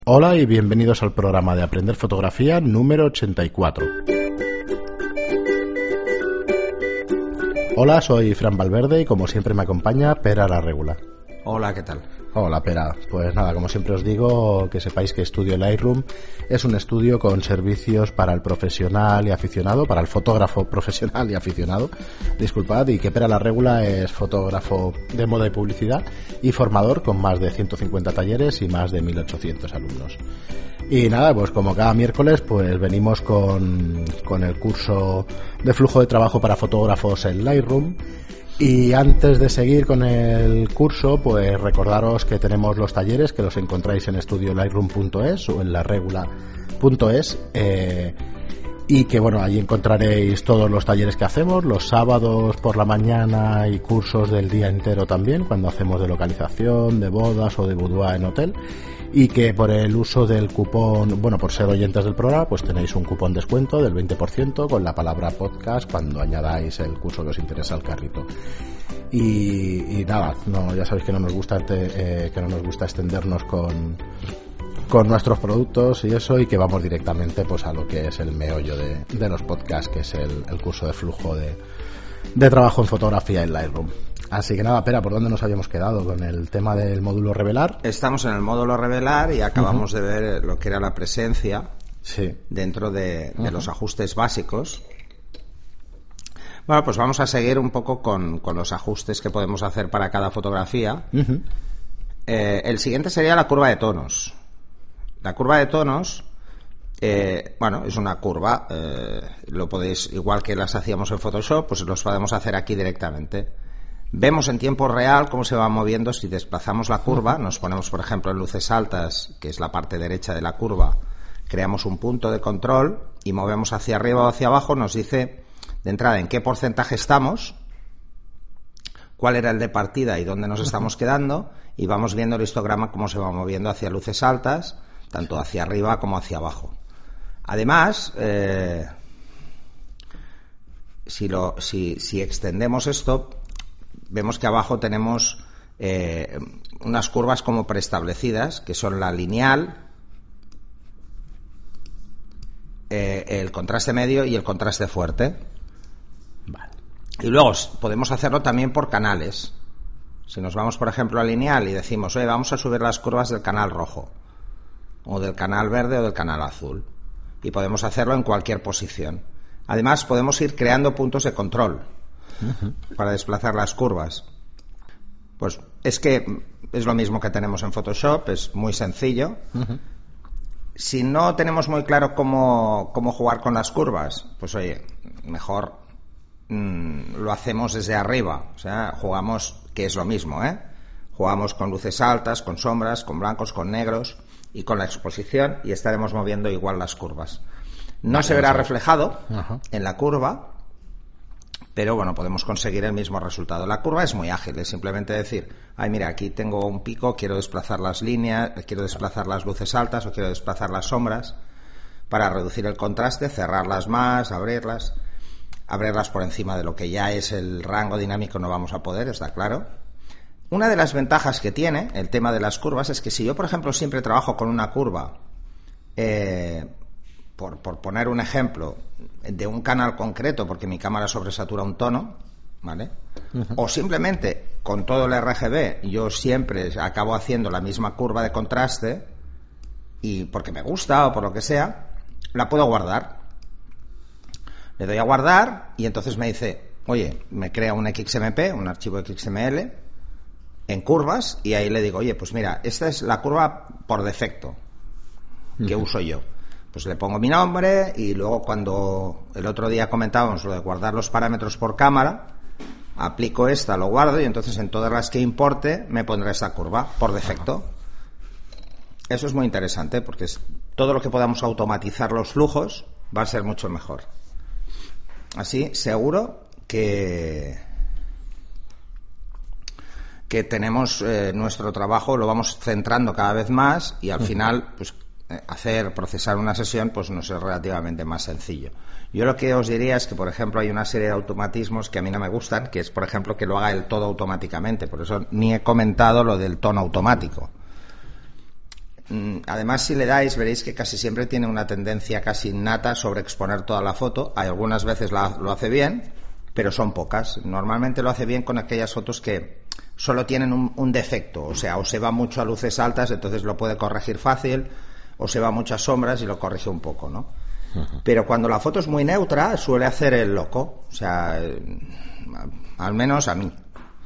Hola y bienvenidos al programa de Aprender Fotografía número 84. Hola, soy Fran Valverde y como siempre me acompaña Pera la Regula. Hola, ¿qué tal? Hola, Pera. Pues nada, como siempre os digo, que sepáis que Estudio Lightroom es un estudio con servicios para el profesional y aficionado, para el fotógrafo profesional y aficionado, disculpad, y que Pera la Regula es fotógrafo de moda y publicidad y formador con más de 150 talleres y más de 1800 alumnos. Y nada, pues como cada miércoles, pues venimos con el curso de flujo de trabajo para fotógrafos en Lightroom. Y antes de seguir con el curso, pues recordaros que tenemos los talleres que los encontráis en estudiolightroom.es o en laregula.es y que bueno, allí encontraréis todos los talleres que hacemos, los sábados por la mañana y cursos del día entero también, cuando hacemos de localización, de bodas o de boudoir en hotel. Y que por el uso del cupón, bueno, por ser oyentes del programa, pues tenéis un cupón descuento del 20% con la palabra podcast cuando añadáis el curso que os interesa al carrito. Y nada, no, ya sabéis que no nos gusta extendernos con nuestros productos y eso, y que vamos directamente pues a lo que es el meollo de los podcasts, que es el curso de flujo de trabajo en fotografía en Lightroom. Así que nada, Pera, ¿por dónde nos habíamos quedado con el tema del módulo revelar? Estamos en el módulo revelar y acabamos de ver lo que era la presencia dentro de los ajustes básicos. Bueno, pues vamos a seguir un poco con los ajustes que podemos hacer para cada fotografía. El siguiente sería la curva de tonos. La curva de tonos, bueno, es una curva, lo podéis, igual que las hacíamos en Photoshop, pues los podemos hacer aquí directamente. Vemos en tiempo real cómo se va moviendo. Si desplazamos la curva, nos ponemos por ejemplo en luces altas, que es la parte derecha de la curva, creamos un punto de control y movemos hacia arriba o hacia abajo, nos dice de entrada en qué porcentaje estamos, cuál era el de partida y dónde nos estamos quedando, y vamos viendo el histograma cómo se va moviendo hacia luces altas, tanto hacia arriba como hacia abajo. Además, si extendemos esto, vemos que abajo tenemos unas curvas como preestablecidas, que son la lineal, el contraste medio y el contraste fuerte. Vale. Y luego podemos hacerlo también por canales. Si nos vamos, por ejemplo, a lineal y decimos, vamos a subir las curvas del canal rojo, o del canal verde o del canal azul. Y podemos hacerlo en cualquier posición. Además, podemos ir creando puntos de control para desplazar las curvas. Pues es que es lo mismo que tenemos en Photoshop, es muy sencillo. Si no tenemos muy claro cómo jugar con las curvas, pues oye, mejor lo hacemos desde arriba. O sea, jugamos, que es lo mismo, jugamos con luces altas, con sombras, con blancos, con negros y con la exposición, y estaremos moviendo igual las curvas. No se verá reflejado en la curva, pero bueno, podemos conseguir el mismo resultado. La curva es muy ágil, es simplemente decir, mira, aquí tengo un pico, quiero desplazar las líneas, quiero desplazar las luces altas o quiero desplazar las sombras para reducir el contraste, cerrarlas más, abrirlas por encima de lo que ya es el rango dinámico no vamos a poder, está claro. Una de las ventajas que tiene el tema de las curvas es que si yo, por ejemplo, siempre trabajo con una curva, por poner un ejemplo, de un canal concreto, porque mi cámara sobresatura un tono, ¿vale? O simplemente con todo el RGB yo siempre acabo haciendo la misma curva de contraste, y porque me gusta o por lo que sea, la puedo guardar. Le doy a guardar y entonces me dice, oye, me crea un XMP, un archivo XML en curvas, y ahí le digo, oye, pues mira, esta es la curva por defecto que uso yo. Pues le pongo mi nombre, y luego cuando el otro día comentábamos lo de guardar los parámetros por cámara, aplico esta, lo guardo, y entonces en todas las que importe me pondrá esta curva por defecto. Eso es muy interesante porque todo lo que podamos automatizar los flujos va a ser mucho mejor. Así seguro que tenemos nuestro trabajo, lo vamos centrando cada vez más, y al final pues procesar una sesión pues nos es relativamente más sencillo. Yo lo que os diría es que, por ejemplo, hay una serie de automatismos que a mí no me gustan, que es, por ejemplo, que lo haga el todo automáticamente. Por eso ni he comentado lo del tono automático. además, si le dais, veréis que casi siempre tiene una tendencia casi innata sobre exponer toda la foto. Algunas veces lo hace bien, pero son pocas. Normalmente lo hace bien con aquellas fotos que solo tienen un defecto, o sea, o se va mucho a luces altas, entonces lo puede corregir fácil, o se va a muchas sombras y lo corrige un poco, ¿no? Pero cuando la foto es muy neutra, suele hacer el loco, o sea, al menos a mí.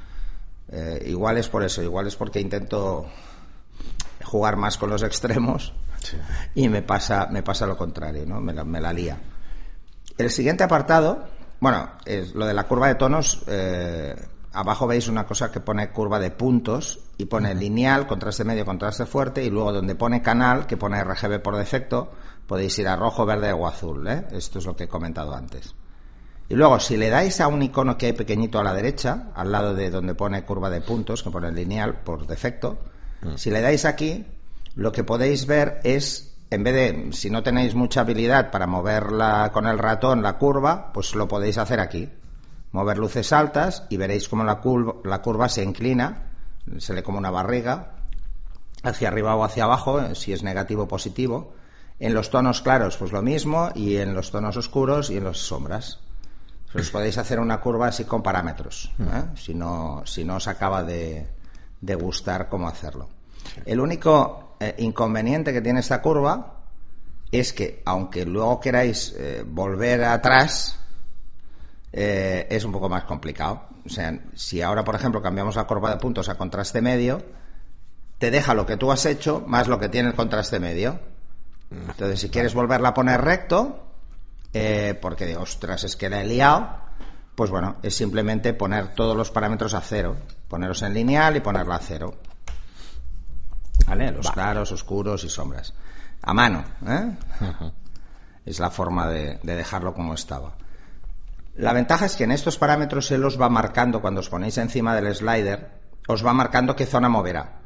Igual es por eso, igual es porque intento jugar más con los extremos, sí, y me pasa lo contrario, ¿no? Me la lía. El siguiente apartado, bueno, es lo de la curva de tonos. Abajo veis una cosa que pone curva de puntos y pone lineal, contraste medio, contraste fuerte, y luego donde pone canal, que pone RGB por defecto, podéis ir a rojo, verde o azul, ¿eh? Esto es lo que he comentado antes. Y luego, si le dais a un icono que hay pequeñito a la derecha, al lado de donde pone curva de puntos, que pone lineal por defecto, si le dais aquí, lo que podéis ver es, en vez de, si no tenéis mucha habilidad para moverla con el ratón, la curva, pues lo podéis hacer aquí. Mover luces altas y veréis cómo la curva se inclina, se le como una barriga, hacia arriba o hacia abajo, si es negativo o positivo. En los tonos claros, pues lo mismo, y en los tonos oscuros y en las sombras. Os podéis hacer una curva así con parámetros, si no os acaba de gustar cómo hacerlo. El único inconveniente que tiene esta curva es que, aunque luego queráis volver atrás, es un poco más complicado. O sea, si ahora, por ejemplo, cambiamos la curva de puntos a contraste medio, te deja lo que tú has hecho más lo que tiene el contraste medio. Entonces, si quieres volverla a poner recto, porque digo, ostras, es que la he liado, pues bueno, es simplemente poner todos los parámetros a cero, poneros en lineal y ponerla a cero, ¿vale? Los claros, oscuros y sombras a mano, ¿eh? Es la forma de dejarlo como estaba. La ventaja es que en estos parámetros él os va marcando, cuando os ponéis encima del slider, os va marcando qué zona moverá.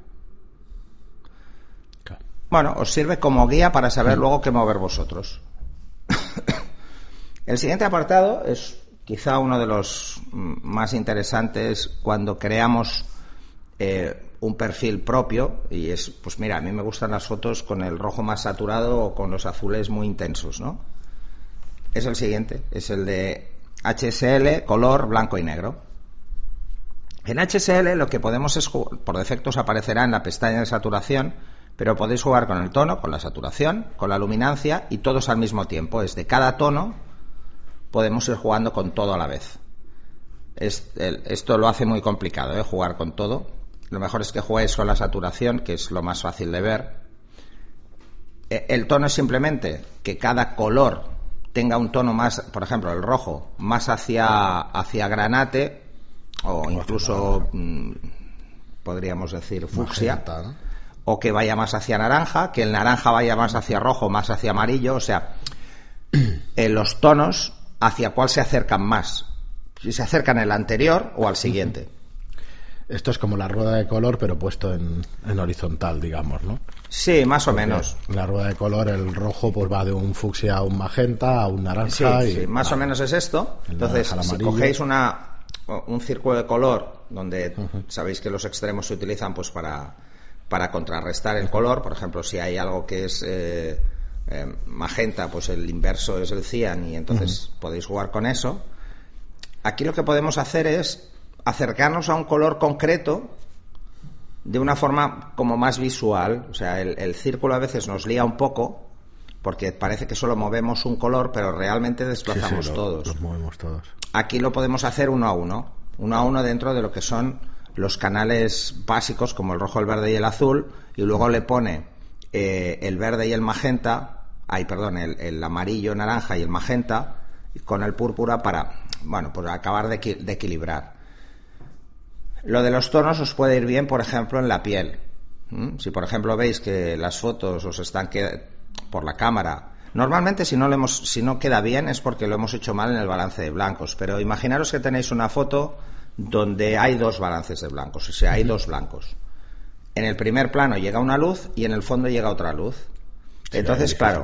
Bueno, os sirve como guía para saber luego qué mover vosotros. El siguiente apartado es quizá uno de los más interesantes cuando creamos un perfil propio, y es, pues mira, a mí me gustan las fotos con el rojo más saturado o con los azules muy intensos, ¿no? Es el siguiente, es el de HSL, color blanco y negro. En HSL lo que podemos es jugar, por defecto os aparecerá en la pestaña de saturación, pero podéis jugar con el tono, con la saturación, con la luminancia y todos al mismo tiempo. Es de cada tono podemos ir jugando con todo a la vez. Esto lo hace muy complicado, jugar con todo. Lo mejor es que juguéis con la saturación, que es lo más fácil de ver. El tono es simplemente que cada color tenga un tono más, por ejemplo, el rojo más hacia granate, o incluso podríamos decir fucsia, magenta, ¿no? O que vaya más hacia naranja, que el naranja vaya más hacia rojo, más hacia amarillo, o sea, los tonos hacia cuál se acercan más, si se acercan al anterior o al siguiente. Esto es como la rueda de color, pero puesto en horizontal, digamos, ¿no? Sí, más o menos. La rueda de color, el rojo pues va de un fucsia a un magenta, a un naranja. Sí, más o menos es esto. Entonces, si cogéis un círculo de color, donde sabéis que los extremos se utilizan pues para contrarrestar el color, por ejemplo, si hay algo que es magenta, pues el inverso es el cian, y entonces podéis jugar con eso. Aquí lo que podemos hacer es acercarnos a un color concreto de una forma como más visual. O sea, el círculo a veces nos lía un poco porque parece que solo movemos un color, pero realmente desplazamos todos. Los movemos todos. Aquí lo podemos hacer uno a uno dentro de lo que son los canales básicos, como el rojo, el verde y el azul, y luego le pone el verde y el magenta, el amarillo, naranja y el magenta, con el púrpura para, bueno, pues acabar de equilibrar. Lo de los tonos os puede ir bien, por ejemplo, en la piel. Si, por ejemplo, veis que las fotos os están por la cámara, normalmente si no queda bien es porque lo hemos hecho mal en el balance de blancos, pero imaginaros que tenéis una foto donde hay dos balances de blancos, o sea, hay dos blancos. En el primer plano llega una luz y en el fondo llega otra luz. Entonces, claro,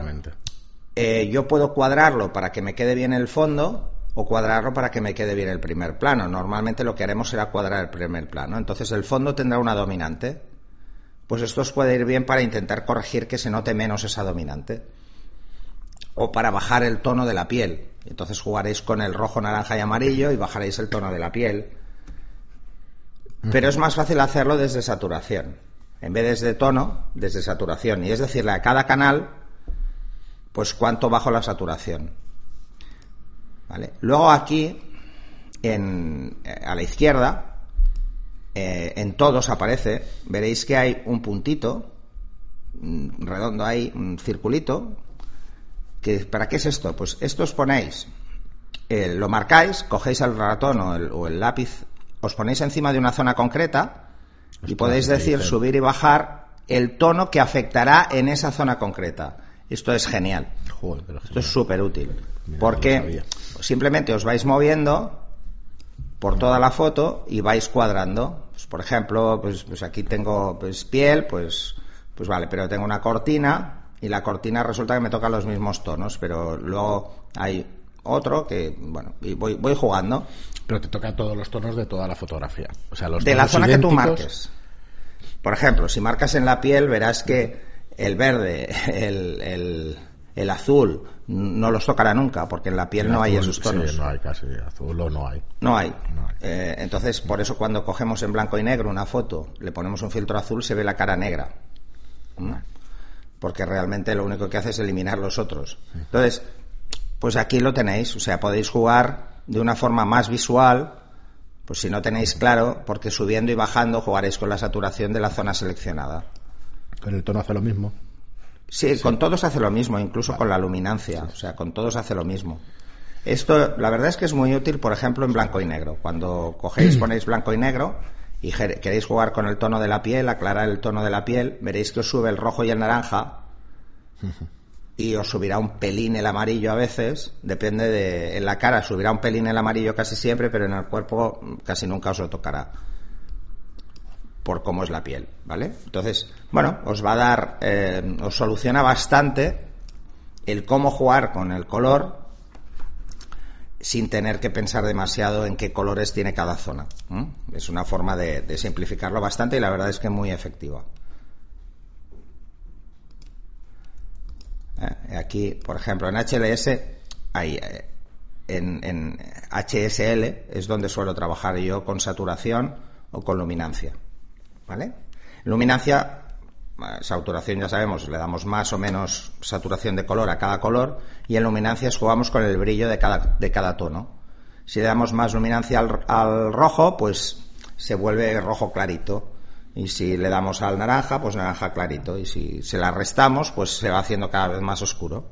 yo puedo cuadrarlo para que me quede bien el fondo o cuadrarlo para que me quede bien el primer plano. Normalmente lo que haremos será cuadrar el primer plano. Entonces el fondo tendrá una dominante, pues esto os puede ir bien para intentar corregir que se note menos esa dominante. O para bajar el tono de la piel. Entonces jugaréis con el rojo, naranja y amarillo y bajaréis el tono de la piel. Pero es más fácil hacerlo desde saturación. En vez desde tono, desde saturación. Y es decirle a cada canal, pues cuánto bajo la saturación. ¿Vale? Luego aquí, a la izquierda, en todos aparece, veréis que hay un puntito redondo ahí, un circulito. ¿Para qué es esto? Pues esto os ponéis, lo marcáis, cogéis el ratón o el lápiz, os ponéis encima de una zona concreta y podéis decir subir y bajar el tono que afectará en esa zona concreta. Esto es genial. Joder, esto es súper útil. Porque simplemente os vais moviendo por toda la foto y vais cuadrando. Pues, por ejemplo, pues aquí tengo piel, pues vale, pero tengo una cortina y la cortina resulta que me toca los mismos tonos, pero luego hay otro que, bueno, y voy jugando. Pero te toca todos los tonos de toda la fotografía. O sea, los de la zona idénticos... que tú marques. Por ejemplo, si marcas en la piel, verás que el verde, el azul, no los tocará nunca, porque en la piel no hay esos tonos. Sí, no hay casi azul o no hay. No hay. Entonces, por eso cuando cogemos en blanco y negro una foto, le ponemos un filtro azul, se ve la cara negra. Porque realmente lo único que hace es eliminar los otros. Entonces, pues aquí lo tenéis, o sea, podéis jugar de una forma más visual, pues si no tenéis claro, porque subiendo y bajando jugaréis con la saturación de la zona seleccionada. ¿Con el tono hace lo mismo? Sí, con todos hace lo mismo, incluso con la luminancia, o sea, con todos hace lo mismo. Esto, la verdad es que es muy útil, por ejemplo, en blanco y negro. Cuando cogéis, ponéis blanco y negro y queréis jugar con el tono de la piel, aclarar el tono de la piel, veréis que os sube el rojo y el naranja y os subirá un pelín el amarillo a veces, depende en la cara subirá un pelín el amarillo casi siempre, pero en el cuerpo casi nunca os lo tocará por cómo es la piel, ¿vale? Entonces, bueno, os va a dar, os soluciona bastante el cómo jugar con el color sin tener que pensar demasiado en qué colores tiene cada zona. Es una forma de simplificarlo bastante y la verdad es que es muy efectiva. Aquí, por ejemplo, en HLS, en HSL es donde suelo trabajar yo con saturación o con luminancia, ¿vale? Luminancia, saturación ya sabemos, le damos más o menos saturación de color a cada color, y en luminancias jugamos con el brillo de cada tono. Si le damos más luminancia al rojo, pues se vuelve rojo clarito. Y si le damos al naranja, pues naranja clarito. Y si se la restamos, pues se va haciendo cada vez más oscuro.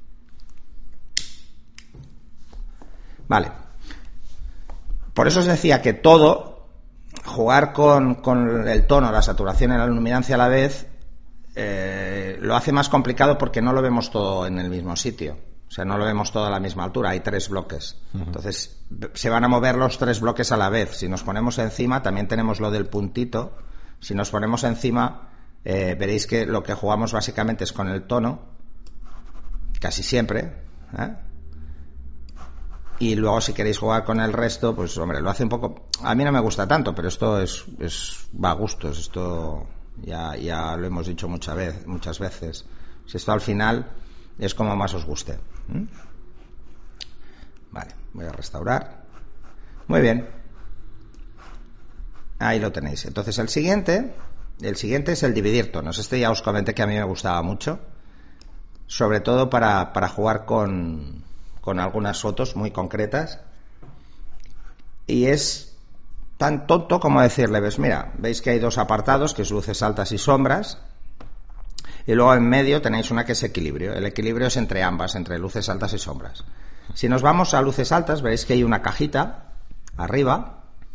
Vale. Por eso os decía que jugar con el tono, la saturación y la luminancia a la vez, lo hace más complicado porque no lo vemos todo en el mismo sitio. O sea, no lo vemos todo a la misma altura, hay 3 bloques. Entonces, se van a mover los 3 bloques a la vez. Si nos ponemos encima, también tenemos lo del puntito. Si nos ponemos encima, veréis que lo que jugamos básicamente es con el tono, casi siempre, y luego si queréis jugar con el resto, pues hombre, lo hace un poco... A mí no me gusta tanto, pero esto va a gustos, esto ya lo hemos dicho muchas veces. Si esto al final es como más os guste. Vale, voy a restaurar. Muy bien. Ahí lo tenéis. Entonces el siguiente es el dividir tonos. Este ya os comenté que a mí me gustaba mucho, sobre todo para jugar con algunas fotos muy concretas, y es tan tonto como decirle, veis que hay 2 apartados, que es luces altas y sombras, y luego en medio tenéis una que es equilibrio. El equilibrio es entre ambas, entre luces altas y sombras. Si nos vamos a luces altas, veréis que hay una cajita arriba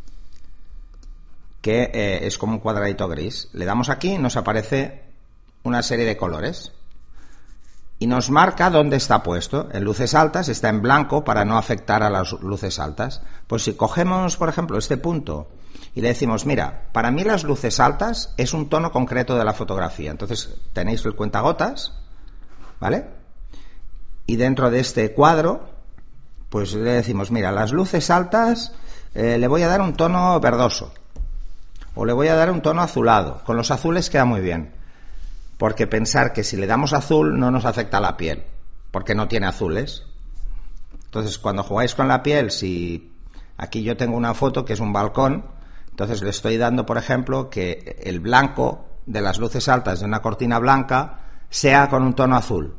que es como un cuadradito gris. Le damos aquí y nos aparece una serie de colores y nos marca dónde está puesto. En luces altas está en blanco para no afectar a las luces altas. Pues si cogemos, por ejemplo, este punto y le decimos, mira, para mí las luces altas es un tono concreto de la fotografía. Entonces tenéis el cuentagotas, ¿vale? Y dentro de este cuadro, pues le decimos, mira, las luces altas le voy a dar un tono verdoso. o le voy a dar un tono azulado. Con los azules queda muy bien, porque pensar que si le damos azul no nos afecta a la piel, porque no tiene azules. Entonces, cuando jugáis con la piel, si aquí yo tengo una foto que es un balcón, entonces le estoy dando, por ejemplo, que el blanco de las luces altas de una cortina blanca sea con un tono azul.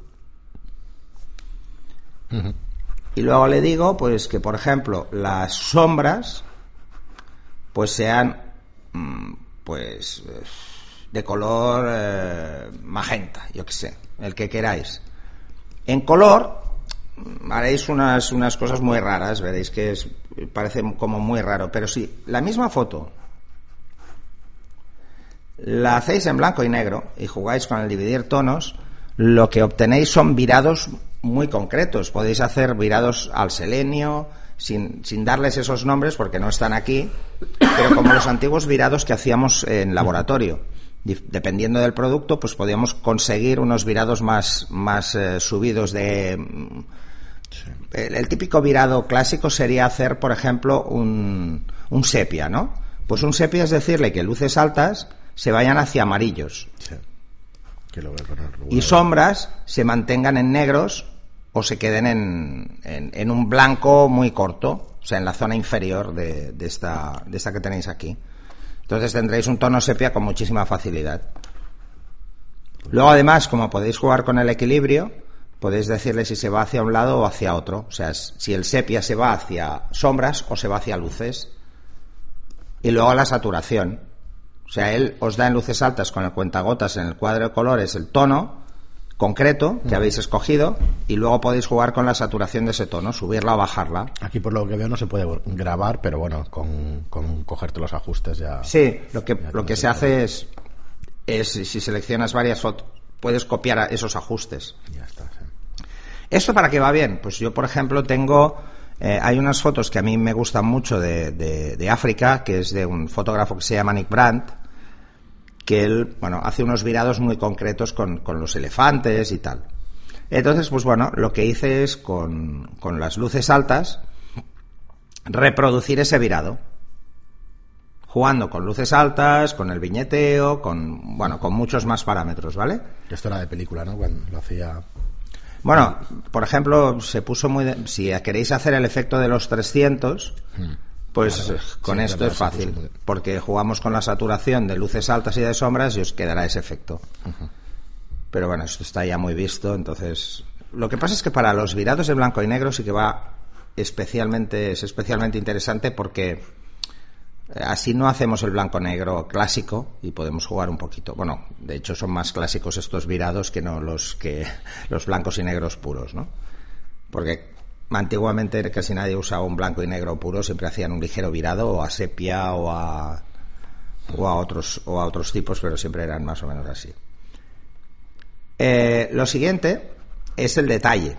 Uh-huh. Y luego le digo, pues, que, por ejemplo, las sombras, pues, sean, pues, de color magenta, yo qué sé, el que queráis. En color haréis unas cosas muy raras, veréis que parece como muy raro, pero si la misma foto la hacéis en blanco y negro y jugáis con el dividir tonos, lo que obtenéis son virados muy concretos. Podéis hacer virados al selenio, sin darles esos nombres porque no están aquí, pero como los antiguos virados que hacíamos en laboratorio. Dependiendo del producto, pues podíamos conseguir unos virados más subidos de... El típico virado clásico sería hacer, por ejemplo, un sepia, ¿no? Pues un sepia es decirle que luces altas se vayan hacia amarillos. Sí. Y sombras se mantengan en negros o se queden en un blanco muy corto, o sea, en la zona inferior de esta que tenéis aquí. Entonces tendréis un tono sepia con muchísima facilidad. Luego, además, como podéis jugar con el equilibrio, podéis decirle si se va hacia un lado o hacia otro. O sea, si el sepia se va hacia sombras o se va hacia luces. Y luego la saturación. O sea, él os da en luces altas con el cuentagotas en el cuadro de colores el tono concreto que habéis escogido y luego podéis jugar con la saturación de ese tono, subirla o bajarla. Aquí por lo que veo no se puede grabar, pero bueno, con cogerte los ajustes ya... Sí, lo que se hace es si seleccionas varias fotos, puedes copiar esos ajustes. Ya está, sí. ¿Esto para qué va bien? Pues yo, por ejemplo, tengo... hay unas fotos que a mí me gustan mucho de África, que es de un fotógrafo que se llama Nick Brandt, que él, bueno, hace unos virados muy concretos con los elefantes y tal. Entonces, pues bueno, lo que hice es con las luces altas reproducir ese virado, jugando con luces altas, con el viñeteo, con muchos más parámetros, ¿vale? Esto era de película, ¿no? Cuando lo hacía... Bueno, por ejemplo, se puso si queréis hacer el efecto de los 300, pues claro, con esto es fácil, porque jugamos con la saturación de luces altas y de sombras y os quedará ese efecto. Uh-huh. Pero bueno, esto está ya muy visto, entonces... Lo que pasa es que para los virados de blanco y negro sí que es especialmente interesante porque así no hacemos el blanco-negro clásico y podemos jugar un poquito. Bueno, de hecho son más clásicos estos virados que no los blancos y negros puros, ¿no? Porque antiguamente casi nadie usaba un blanco y negro puro, siempre hacían un ligero virado o a sepia o a otros tipos, pero siempre eran más o menos así. Lo siguiente es el detalle,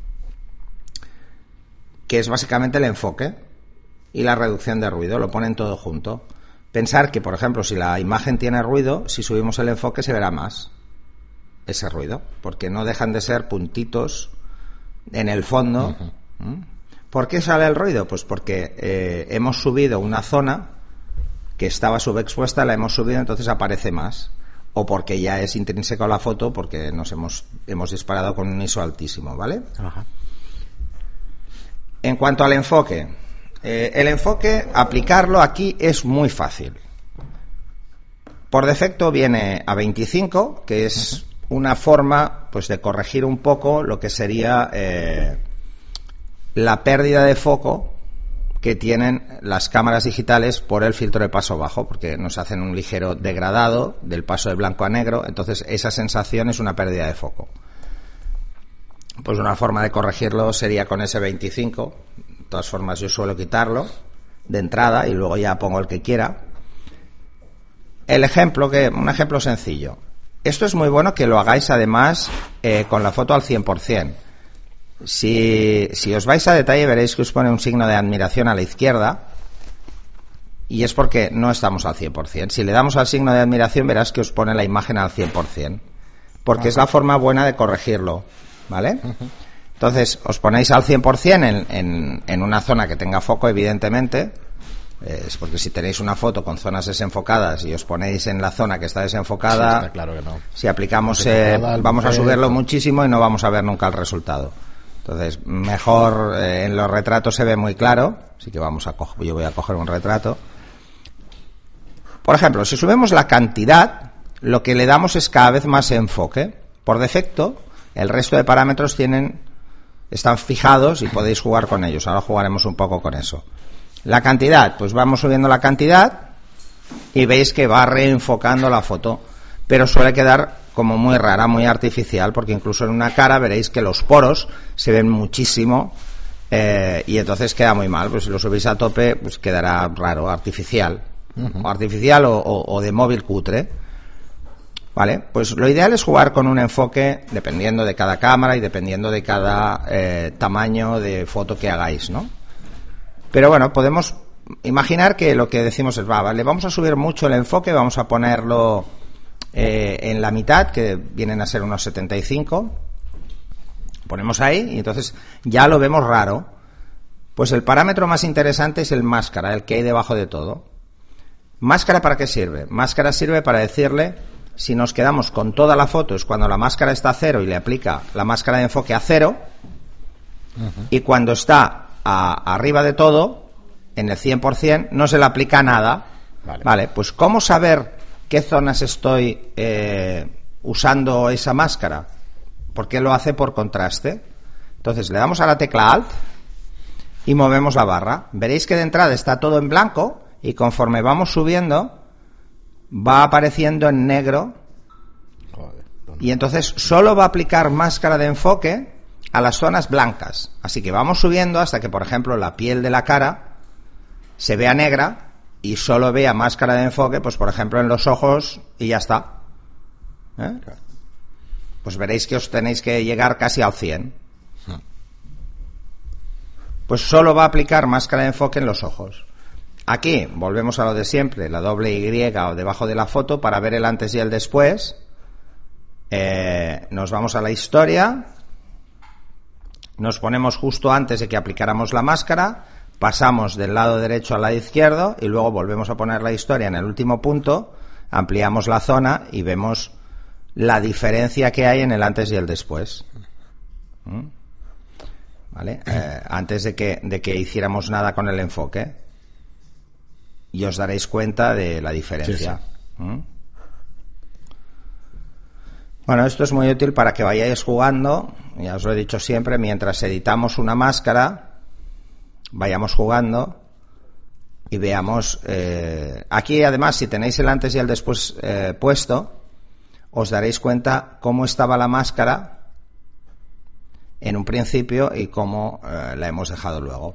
que es básicamente el enfoque y la reducción de ruido, lo ponen todo junto. Pensar que, por ejemplo, si la imagen tiene ruido, si subimos el enfoque se verá más ese ruido, porque no dejan de ser puntitos en el fondo. Uh-huh. ¿Por qué sale el ruido? Pues porque hemos subido una zona que estaba subexpuesta, la hemos subido, entonces aparece más. O porque ya es intrínseco a la foto, porque nos hemos disparado con un ISO altísimo, ¿vale? Uh-huh. En cuanto al enfoque, el enfoque, aplicarlo aquí es muy fácil. Por defecto viene a 25, que es una forma, pues, de corregir un poco lo que sería la pérdida de foco que tienen las cámaras digitales por el filtro de paso bajo, porque nos hacen un ligero degradado del paso de blanco a negro, entonces esa sensación es una pérdida de foco. Pues una forma de corregirlo sería con ese 25. De todas formas, yo suelo quitarlo de entrada y luego ya pongo el que quiera. Un ejemplo sencillo. Esto es muy bueno que lo hagáis además con la foto al 100%. Si os vais a detalle veréis que os pone un signo de admiración a la izquierda y es porque no estamos al 100%. Si le damos al signo de admiración verás que os pone la imagen al 100%, porque es la forma buena de corregirlo, ¿vale? Entonces os ponéis al 100% en una zona que tenga foco, evidentemente, Es porque si tenéis una foto con zonas desenfocadas y os ponéis en la zona que está desenfocada, sí, está claro que no. Si aplicamos, vamos a subirlo muchísimo y no vamos a ver nunca el resultado. Entonces, mejor en los retratos se ve muy claro, así que yo voy a coger un retrato. Por ejemplo, si subimos la cantidad, lo que le damos es cada vez más enfoque. Por defecto, el resto de parámetros están fijados y podéis jugar con ellos. Ahora jugaremos un poco con eso. La cantidad, pues vamos subiendo la cantidad y veis que va reenfocando la foto, pero suele quedar como muy rara, muy artificial, porque incluso en una cara veréis que los poros se ven muchísimo y entonces queda muy mal. Pues si lo subís a tope, pues quedará raro, artificial. Artificial o de móvil cutre. Vale, pues lo ideal es jugar con un enfoque dependiendo de cada cámara y dependiendo de cada tamaño de foto que hagáis, ¿no? Pero bueno, podemos imaginar que lo que decimos es, vale, vamos a subir mucho el enfoque, vamos a ponerlo en la mitad, que vienen a ser unos 75. Ponemos ahí y entonces ya lo vemos raro. Pues el parámetro más interesante es el máscara, el que hay debajo de todo. ¿Máscara para qué sirve? Máscara sirve para decirle, si nos quedamos con toda la foto, es cuando la máscara está a 0 y le aplica la máscara de enfoque a 0, y cuando está arriba de todo, en el 100%, no se le aplica nada. Vale, pues ¿cómo saber qué zonas estoy usando esa máscara? Porque lo hace por contraste. Entonces le damos a la tecla Alt y movemos la barra. Veréis que de entrada está todo en blanco y conforme vamos subiendo va apareciendo en negro. Y entonces solo va a aplicar máscara de enfoque a las zonas blancas. Así que vamos subiendo hasta que, por ejemplo, la piel de la cara se vea negra y solo vea máscara de enfoque, pues por ejemplo en los ojos, y ya está. Pues veréis que os tenéis que llegar casi al 100. Pues solo va a aplicar máscara de enfoque en los ojos. Aquí volvemos a lo de siempre, la doble Y o debajo de la foto para ver el antes y el después. Nos vamos a la historia. Nos ponemos justo antes de que aplicáramos la máscara, pasamos del lado derecho al lado izquierdo y luego volvemos a poner la historia en el último punto, ampliamos la zona y vemos la diferencia que hay en el antes y el después. ¿Vale? Antes de que hiciéramos nada con el enfoque. Y os daréis cuenta de la diferencia. Sí. Bueno, esto es muy útil para que vayáis jugando, ya os lo he dicho siempre, mientras editamos una máscara, vayamos jugando y veamos. Aquí además, si tenéis el antes y el después puesto, os daréis cuenta cómo estaba la máscara en un principio y cómo la hemos dejado luego.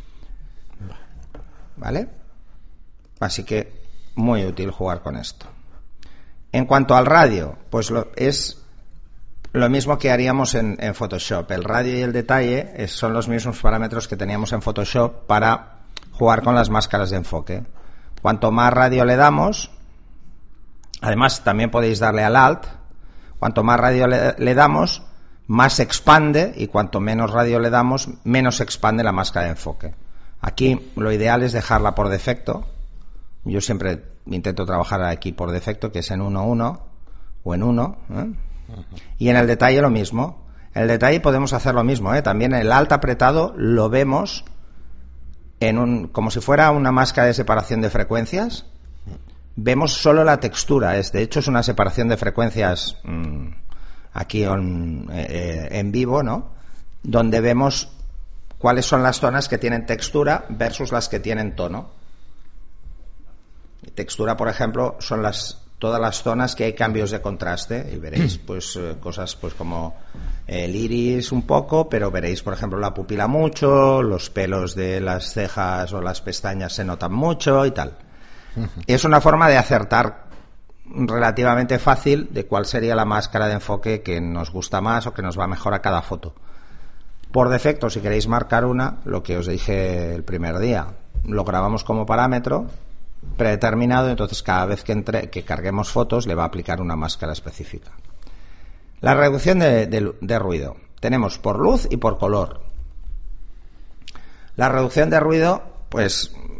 ¿Vale? Así que muy útil jugar con esto. En cuanto al radio, pues es lo mismo que haríamos en Photoshop. El radio y el detalle son los mismos parámetros que teníamos en Photoshop para jugar con las máscaras de enfoque. Cuanto más radio le damos, además también podéis darle al Alt, cuanto más radio le damos, más se expande, y cuanto menos radio le damos, menos se expande la máscara de enfoque. Aquí lo ideal es dejarla por defecto. Yo siempre intento trabajar aquí por defecto, que es en 1.1 o en 1. Y en el detalle lo mismo. En el detalle podemos hacer lo mismo. También el Alt apretado lo vemos como si fuera una máscara de separación de frecuencias. Vemos solo la textura. De hecho, es una separación de frecuencias aquí en vivo, ¿no? Donde vemos cuáles son las zonas que tienen textura versus las que tienen tono. Textura, por ejemplo, son todas las zonas que hay cambios de contraste, y veréis pues cosas pues como el iris un poco, pero veréis, por ejemplo, la pupila mucho, los pelos de las cejas o las pestañas se notan mucho y tal. Es una forma de acertar relativamente fácil de cuál sería la máscara de enfoque que nos gusta más o que nos va mejor a cada foto. Por defecto, si queréis marcar una, lo que os dije el primer día, lo grabamos como parámetro predeterminado, entonces cada vez que carguemos fotos le va a aplicar una máscara específica. La reducción de ruido tenemos por luz y por color. La reducción de ruido, pues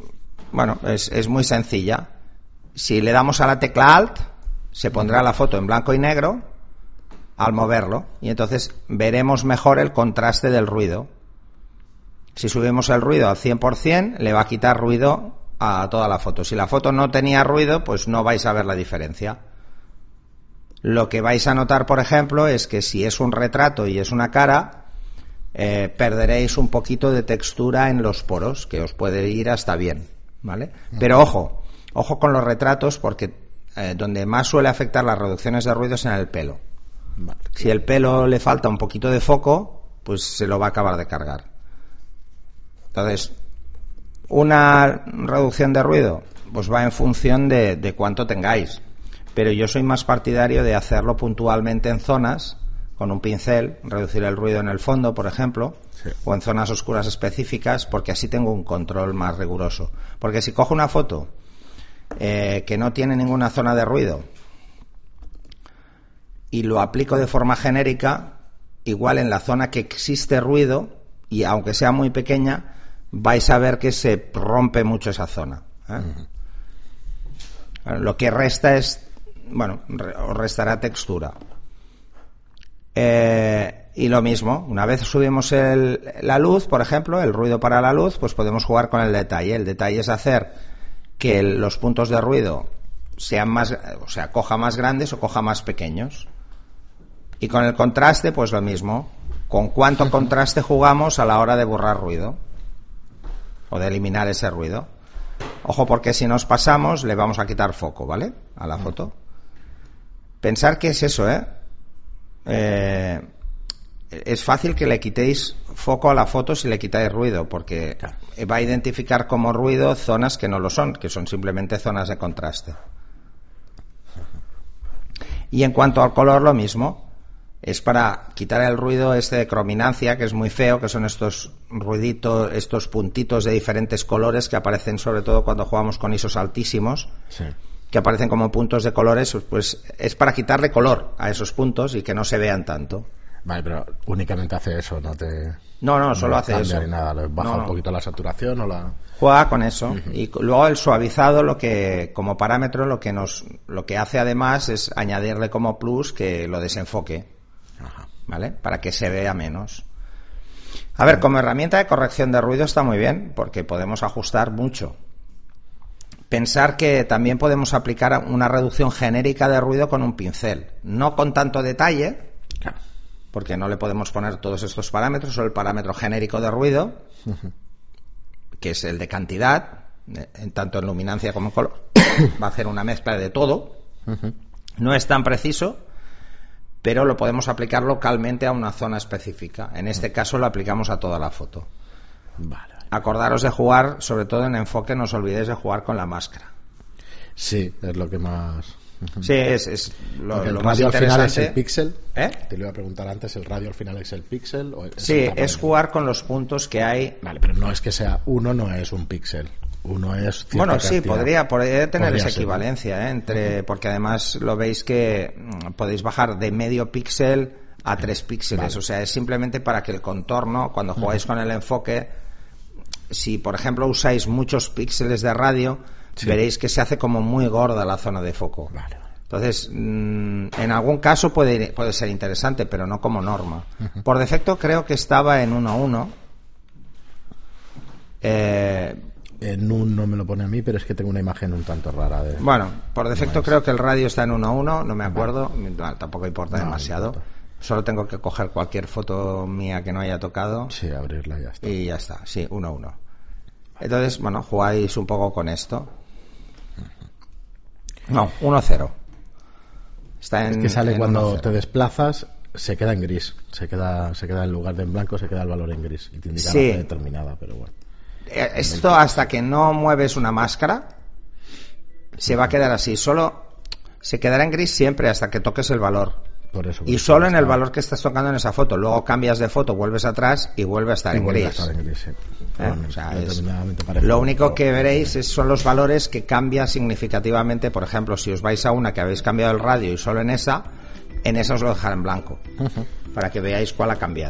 bueno, es muy sencilla. Si le damos a la tecla Alt, se pondrá la foto en blanco y negro al moverlo, y entonces veremos mejor el contraste del ruido. Si subimos el ruido al 100%, le va a quitar ruido a toda la foto. Si la foto no tenía ruido, pues no vais a ver la diferencia. Lo que vais a notar, por ejemplo, es que si es un retrato y es una cara, perderéis un poquito de textura en los poros, que os puede ir hasta bien, ¿vale? Pero ojo con los retratos, porque donde más suele afectar las reducciones de ruido es en el pelo. Vale. Si el pelo le falta un poquito de foco, pues se lo va a acabar de cargar. Entonces, una reducción de ruido pues va en función de cuánto tengáis, pero yo soy más partidario de hacerlo puntualmente en zonas, con un pincel, reducir el ruido en el fondo, por ejemplo, sí, o en zonas oscuras específicas, porque así tengo un control más riguroso. Porque si cojo una foto que no tiene ninguna zona de ruido y lo aplico de forma genérica, igual en la zona que existe ruido, y aunque sea muy pequeña, vais a ver que se rompe mucho esa zona, ¿eh? Lo que resta es, bueno, os restará textura. Y lo mismo, una vez subimos la luz, por ejemplo, el ruido para la luz, pues podemos jugar con el detalle. El detalle es hacer que los puntos de ruido sean más, o sea, coja más grandes o coja más pequeños. Y con el contraste, pues lo mismo. ¿Con cuánto contraste jugamos a la hora de borrar ruido? O de eliminar ese ruido. Ojo, porque si nos pasamos, le vamos a quitar foco, ¿vale? A la foto. Pensar que es eso, es fácil que le quitéis foco a la foto si le quitáis ruido, porque va a identificar como ruido zonas que no lo son, que son simplemente zonas de contraste. Y en cuanto al color, lo mismo. Es para quitar el ruido de crominancia, que es muy feo, que son estos ruiditos, estos puntitos de diferentes colores que aparecen sobre todo cuando jugamos con ISOs altísimos, sí, que aparecen como puntos de colores, pues es para quitarle color a esos puntos y que no se vean tanto. Vale, pero únicamente hace eso, no solo hace eso. Ni nada, le baja un poquito la saturación o la... Juega con eso. Y luego el suavizado, lo que como parámetro, lo que hace además es añadirle como plus que lo desenfoque. Ajá. ¿Vale? Para que se vea menos. A ver, como herramienta de corrección de ruido está muy bien, porque podemos ajustar mucho. Pensar que también podemos aplicar una reducción genérica de ruido con un pincel, no con tanto detalle, porque no le podemos poner todos estos parámetros, o el parámetro genérico de ruido, que es el de cantidad, tanto en luminancia como en color. Va a hacer una mezcla de todo. No es tan preciso, pero lo podemos aplicar localmente a una zona específica. En este caso lo aplicamos a toda la foto. Vale. Acordaros de jugar, sobre todo en enfoque, no os olvidéis de jugar con la máscara. Sí, es lo que más... Sí, es lo el más radio interesante. Al final es el píxel. Te lo iba a preguntar antes, ¿el radio al final es el píxel? Sí, es jugar con los puntos que hay. Vale, pero no es que sea uno, no es un píxel. Uno es cierta bueno, sí, cantidad. podría tener esa ser, equivalencia, porque además lo veis que podéis bajar de medio píxel a 3 píxeles. Vale. O sea, es simplemente para que el contorno, cuando jugáis con el enfoque, si por ejemplo usáis muchos píxeles de radio, veréis que se hace como muy gorda la zona de foco. Vale. Entonces, en algún caso puede ser interesante, pero no como norma. Por defecto creo que estaba en 1:1. En un no me lo pone a mí, pero es que tengo una imagen un tanto rara. Bueno, por defecto creo que el radio está en 1:1, no me acuerdo, bueno, tampoco importa demasiado. Importa. Solo tengo que coger cualquier foto mía que no haya tocado. Sí, abrirla y ya está. Y ya está, sí, 1:1. Entonces, bueno, jugáis un poco con esto. No, 1:0. Es que sale cuando te desplazas, se queda en gris. Se queda en lugar de en blanco, se queda el valor en gris. Y te indica una determinada, pero bueno. Esto hasta que no mueves una máscara se va a quedar así. Solo se quedará en gris siempre hasta que toques el valor. Por eso, y solo en el valor que estás tocando en esa foto. Luego cambias de foto, vuelves atrás y vuelve a estar en gris. Sí. O sea, lo único que veréis son los valores que cambian significativamente. Por ejemplo, si os vais a una que habéis cambiado el radio y solo en esa os lo dejará en blanco, para que veáis cuál ha cambiado.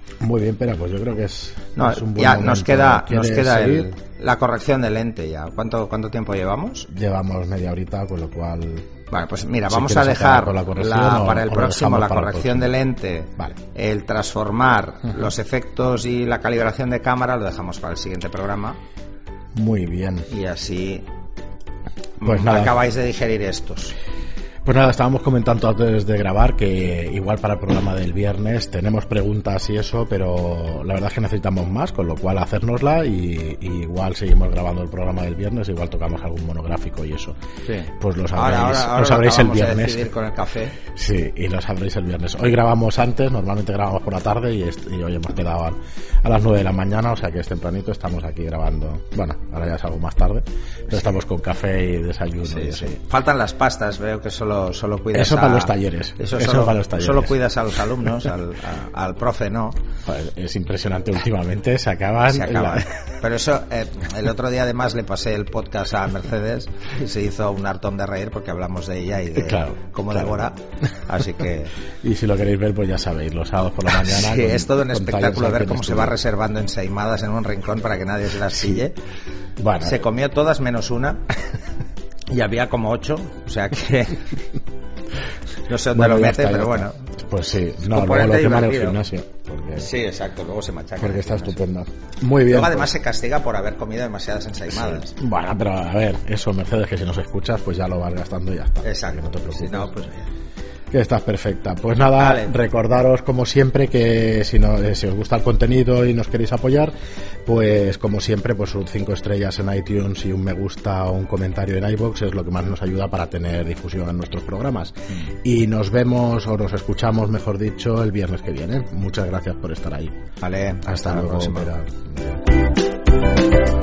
Muy bien, pero pues yo creo que es un buen ya momento. nos queda seguir? la corrección de lente ya. ¿Cuánto tiempo llevamos? Llevamos media horita, con lo cual... Bueno, pues mira, si vamos a dejar para el o próximo la para el corrección próximo. de lente, Vale. el transformar los efectos y la calibración de cámara lo dejamos para el siguiente programa. Muy bien. Y así Pues nada. acabáis de digerir estos. Pues nada, estábamos comentando antes de grabar que igual para el programa del viernes tenemos preguntas y eso, pero la verdad es que necesitamos más, con lo cual hacérnosla y igual seguimos grabando el programa del viernes, igual tocamos algún monográfico y eso. Sí. Pues lo Ahora sabréis el acabamos de viernes. decidir con el café. Sí, y lo sabréis el viernes. Hoy grabamos antes, normalmente grabamos por la tarde y hoy hemos quedado a las 9 de la mañana, o sea que es tempranito, estamos aquí grabando. Bueno, ahora ya es algo más tarde, pero estamos con café y desayuno y eso. Sí. Faltan las pastas, veo que solo cuidas eso para los talleres. Eso para los talleres. Solo cuidas a los alumnos, al profe no. Joder, es impresionante, últimamente se acaban. Pero eso, el otro día además le pasé el podcast a Mercedes y se hizo un hartón de reír porque hablamos de ella y de cómo devora. Así que... Y si lo queréis ver, pues ya sabéis, los sábados por la mañana. Sí, es todo un espectáculo ver cómo se va reservando ensaimadas en un rincón para que nadie se las pille. Bueno, se comió todas menos una. Y había como 8, o sea que no sé dónde lo mete, pero bueno. Pues sí, no, luego lo queman en el gimnasio. Porque, sí, exacto, luego se machaca. Porque está estupendo. Muy bien. Luego además se castiga por haber comido demasiadas ensaimadas. Sí. Bueno, pero a ver, eso, Mercedes, que si nos escuchas, pues ya lo vas gastando y ya está. Exacto. No te preocupes. Si no, pues que estás perfecta. Pues nada, vale. Recordaros como siempre que si os gusta el contenido y nos queréis apoyar, pues como siempre, pues 5 estrellas en iTunes y un me gusta o un comentario en iVoox es lo que más nos ayuda para tener difusión en nuestros programas. Y nos vemos o nos escuchamos, mejor dicho, el viernes que viene. Muchas gracias por estar ahí. Vale, hasta luego. la próxima.